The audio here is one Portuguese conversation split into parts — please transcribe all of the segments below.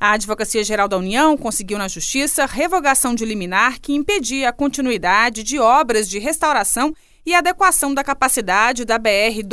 A Advocacia Geral da União conseguiu na Justiça revogação de liminar que impedia a continuidade de obras de restauração e adequação da capacidade da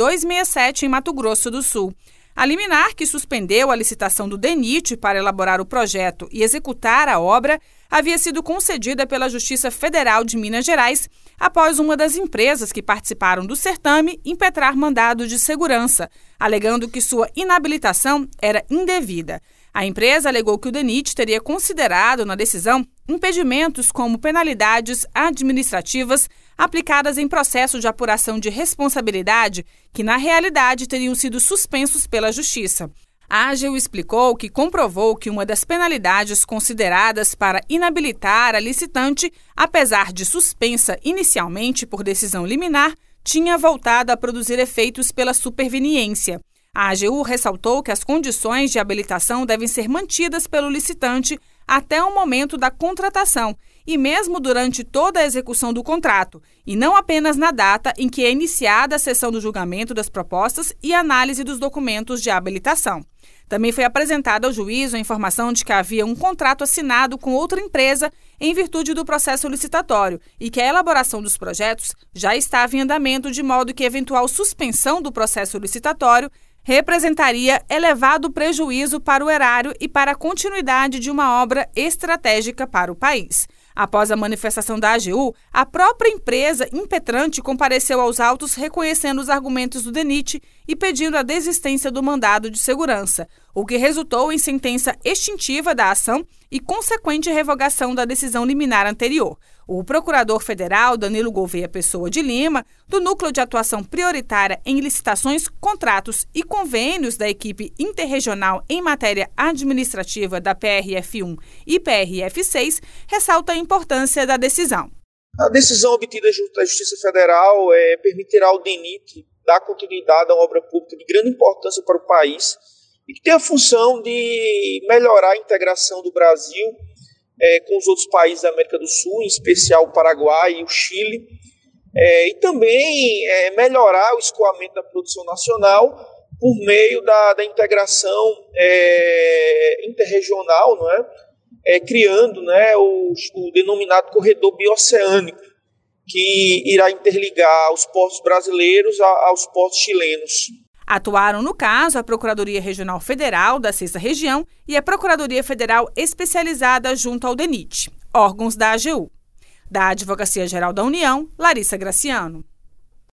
BR-267 em Mato Grosso do Sul. A liminar, que suspendeu a licitação do DENIT para elaborar o projeto e executar a obra, havia sido concedida pela Justiça Federal de Minas Gerais após uma das empresas que participaram do certame impetrar mandado de segurança, alegando que sua inabilitação era indevida. A empresa alegou que o DENIT teria considerado na decisão impedimentos como penalidades administrativas aplicadas em processo de apuração de responsabilidade que, na realidade, teriam sido suspensos pela Justiça. A AGU explicou que comprovou que uma das penalidades consideradas para inabilitar a licitante, apesar de suspensa inicialmente por decisão liminar, tinha voltado a produzir efeitos pela superveniência. A AGU ressaltou que as condições de habilitação devem ser mantidas pelo licitante até o momento da contratação e mesmo durante toda a execução do contrato, e não apenas na data em que é iniciada a sessão do julgamento das propostas e análise dos documentos de habilitação. Também foi apresentada ao juízo a informação de que havia um contrato assinado com outra empresa em virtude do processo licitatório e que a elaboração dos projetos já estava em andamento, de modo que eventual suspensão do processo licitatório representaria elevado prejuízo para o erário e para a continuidade de uma obra estratégica para o país. Após a manifestação da AGU, a própria empresa impetrante compareceu aos autos reconhecendo os argumentos do DENIT e pedindo a desistência do mandado de segurança, o que resultou em sentença extintiva da ação e consequente revogação da decisão liminar anterior. O procurador federal Danilo Gouveia Pessoa de Lima, do Núcleo de Atuação Prioritária em Licitações, Contratos e Convênios da equipe interregional em matéria administrativa da PRF1 e PRF6, ressalta a importância da decisão. A decisão obtida junto à Justiça Federal permitirá ao DENIT dar continuidade a uma obra pública de grande importância para o país e que tem a função de melhorar a integração do Brasil com os outros países da América do Sul, em especial o Paraguai e o Chile, e também melhorar o escoamento da produção nacional por meio da integração interregional, não é? Criando, o denominado corredor bioceânico, que irá interligar os portos brasileiros aos portos chilenos. Atuaram no caso a Procuradoria Regional Federal da 6ª Região e a Procuradoria Federal Especializada junto ao DENIT, órgãos da AGU. Da Advocacia Geral da União, Larissa Graciano.